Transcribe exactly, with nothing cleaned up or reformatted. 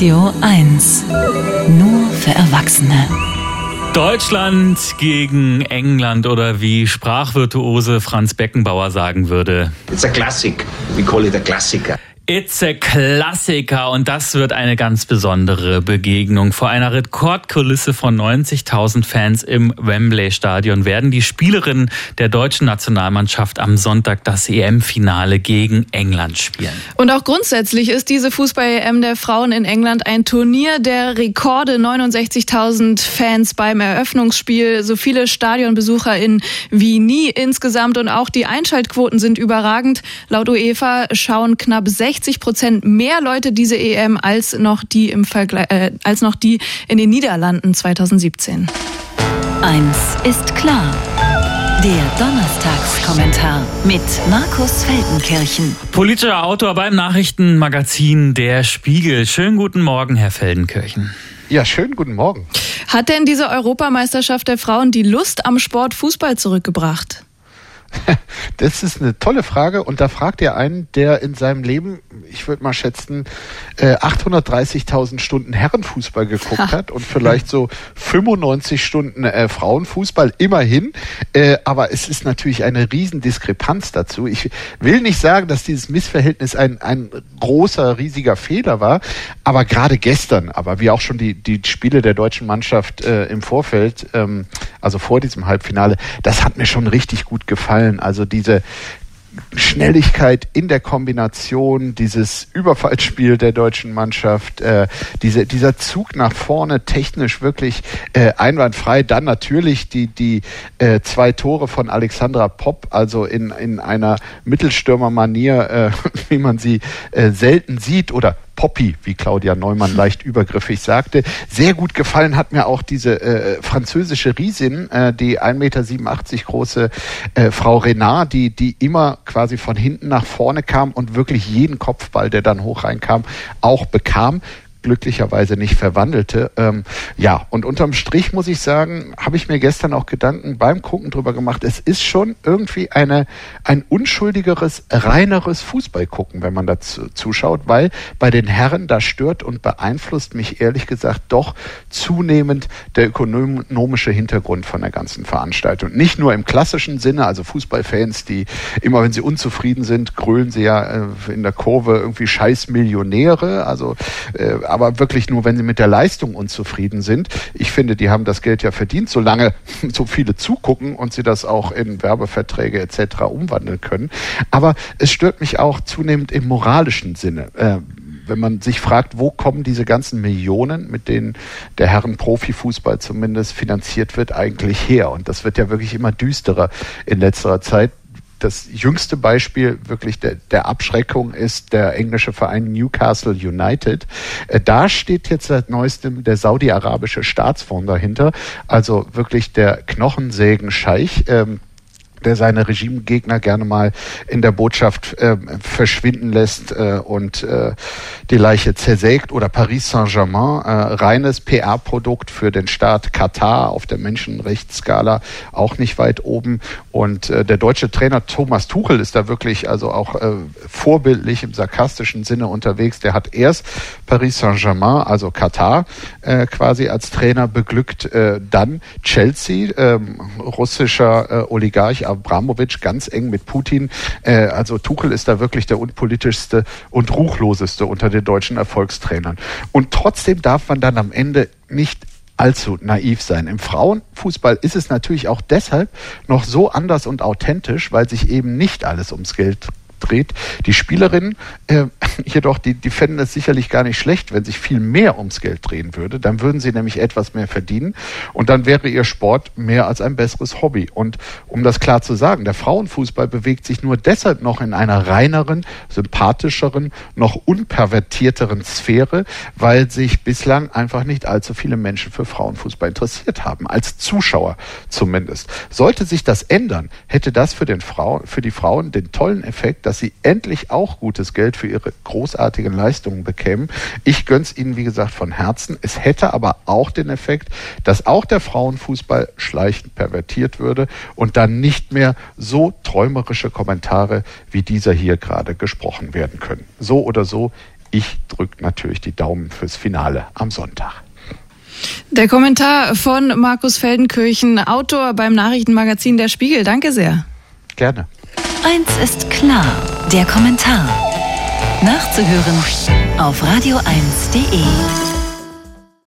Radio eins. Nur für Erwachsene. Deutschland gegen England oder wie Sprachvirtuose Franz Beckenbauer sagen würde. It's a classic. We call it a Klassiker. It's a Klassiker und das wird eine ganz besondere Begegnung. Vor einer Rekordkulisse von neunzigtausend Fans im Wembley-Stadion werden die Spielerinnen der deutschen Nationalmannschaft am Sonntag das E M-Finale gegen England spielen. Und auch grundsätzlich ist diese Fußball-E M der Frauen in England ein Turnier der Rekorde. neunundsechzigtausend Fans beim Eröffnungsspiel, so viele StadionbesucherInnen wie nie insgesamt und auch die Einschaltquoten sind überragend. Laut UEFA schauen knapp sechzig Prozent mehr Leute diese E M als noch die im Vergleich, äh, als noch die in den Niederlanden zweitausendsiebzehn. Eins ist klar. Der Donnerstagskommentar mit Markus Feldenkirchen. Politischer Autor beim Nachrichtenmagazin Der Spiegel. Schönen guten Morgen, Herr Feldenkirchen. Ja, schönen guten Morgen. Hat denn diese Europameisterschaft der Frauen die Lust am Sport Fußball zurückgebracht? Das ist eine tolle Frage und da fragt ihr einen, der in seinem Leben, ich würde mal schätzen, achthundertdreißigtausend Stunden Herrenfußball geguckt hat und vielleicht so fünfundneunzig Stunden äh, Frauenfußball, immerhin. Äh, aber es ist natürlich eine Riesendiskrepanz dazu. Ich will nicht sagen, dass dieses Missverhältnis ein, ein großer, riesiger Fehler war, aber gerade gestern, aber wie auch schon die, die Spiele der deutschen Mannschaft äh, im Vorfeld, ähm, also vor diesem Halbfinale, das hat mir schon richtig gut gefallen. Also diese Schnelligkeit in der Kombination, dieses Überfallsspiel der deutschen Mannschaft, äh, diese, dieser Zug nach vorne technisch wirklich äh, einwandfrei. Dann natürlich die, die äh, zwei Tore von Alexandra Popp, also in, in einer Mittelstürmer-Manier, äh, wie man sie äh, selten sieht, oder Poppy, wie Claudia Neumann leicht übergriffig sagte. Sehr gut gefallen hat mir auch diese äh, französische Riesin, äh, die ein Meter siebenundachtzig große äh, Frau Renard, die, die immer quasi von hinten nach vorne kam und wirklich jeden Kopfball, der dann hoch reinkam, auch bekam. Glücklicherweise nicht verwandelte. Ähm, ja, und unterm Strich muss ich sagen, habe ich mir gestern auch Gedanken beim Gucken drüber gemacht. Es ist schon irgendwie eine ein unschuldigeres, reineres Fußballgucken, wenn man dazu zuschaut, weil bei den Herren, da stört und beeinflusst mich ehrlich gesagt doch zunehmend der ökonomische Hintergrund von der ganzen Veranstaltung. Nicht nur im klassischen Sinne, also Fußballfans, die immer, wenn sie unzufrieden sind, grölen sie ja äh, in der Kurve irgendwie scheiß Millionäre, also äh, aber wirklich nur, wenn sie mit der Leistung unzufrieden sind. Ich finde, die haben das Geld ja verdient, solange so viele zugucken und sie das auch in Werbeverträge et cetera umwandeln können. Aber es stört mich auch zunehmend im moralischen Sinne. Äh, wenn man sich fragt, wo kommen diese ganzen Millionen, mit denen der Herren-Profifußball zumindest finanziert wird, eigentlich her? Und das wird ja wirklich immer düsterer in letzterer Zeit. Das jüngste Beispiel wirklich der, der Abschreckung ist der englische Verein Newcastle United. Äh, da steht jetzt seit neuestem der saudi-arabische Staatsfonds dahinter, also wirklich der Knochensägen-Scheich, ähm, der seine Regimegegner gerne mal in der Botschaft äh, verschwinden lässt äh, und äh, die Leiche zersägt. Oder Paris Saint-Germain, äh, reines P R-Produkt für den Staat Katar auf der Menschenrechtsskala auch nicht weit oben. Und äh, der deutsche Trainer Thomas Tuchel ist da wirklich also auch äh, vorbildlich im sarkastischen Sinne unterwegs. Der hat erst Paris Saint-Germain, also Katar, äh, quasi als Trainer beglückt, äh, dann Chelsea, äh, russischer äh, Oligarch Abramowitsch, ganz eng mit Putin. Äh, also Tuchel ist da wirklich der unpolitischste und ruchloseste unter den deutschen Erfolgstrainern. Und trotzdem darf man dann am Ende nicht allzu naiv sein. Im Frauenfußball ist es natürlich auch deshalb noch so anders und authentisch, weil sich eben nicht alles ums Geld dreht. Die Spielerinnen äh, jedoch, die, die fänden es sicherlich gar nicht schlecht, wenn sich viel mehr ums Geld drehen würde. Dann würden sie nämlich etwas mehr verdienen und dann wäre ihr Sport mehr als ein besseres Hobby. Und um das klar zu sagen, der Frauenfußball bewegt sich nur deshalb noch in einer reineren, sympathischeren, noch unpervertierteren Sphäre, weil sich bislang einfach nicht allzu viele Menschen für Frauenfußball interessiert haben, als Zuschauer zumindest. Sollte sich das ändern, hätte das für, den Frau, für die Frauen den tollen Effekt, dass sie endlich auch gutes Geld für ihre großartigen Leistungen bekämen. Ich gönn's ihnen, wie gesagt, von Herzen. Es hätte aber auch den Effekt, dass auch der Frauenfußball schleichend pervertiert würde und dann nicht mehr so träumerische Kommentare wie dieser hier gerade gesprochen werden können. So oder so, ich drücke natürlich die Daumen fürs Finale am Sonntag. Der Kommentar von Markus Feldenkirchen, Autor beim Nachrichtenmagazin Der Spiegel. Danke sehr. Gerne. Eins ist klar, der Kommentar. Nachzuhören auf radio eins punkt de.